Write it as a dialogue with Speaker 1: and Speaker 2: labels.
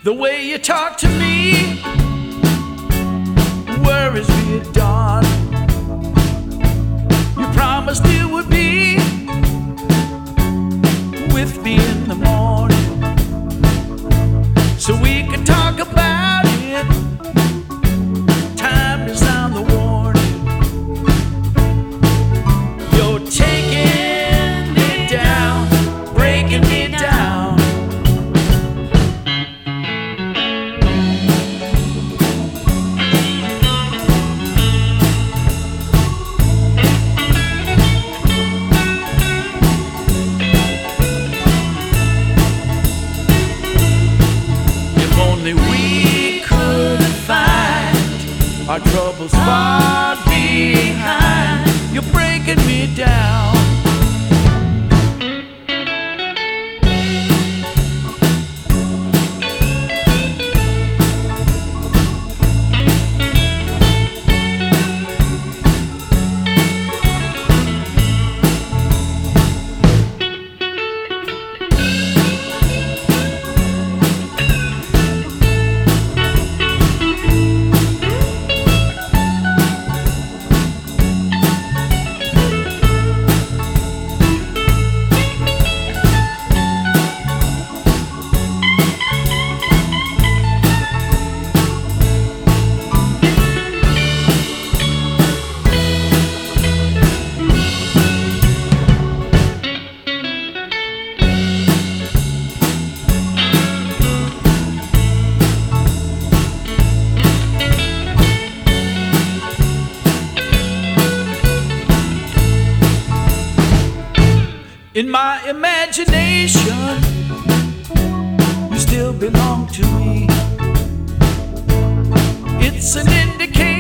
Speaker 1: The way you talk to me worries me at dawn. You promised you would be with me in the morning, so we could talk about it. Time to sound the warning. You're taking me down, breaking me down. We could find our troubles far behind. You're breaking me down. In my imagination, you still belong to me. It's an indication